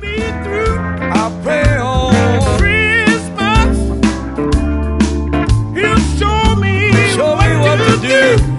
me through. I pray on Christmas, he'll show me show me what to do.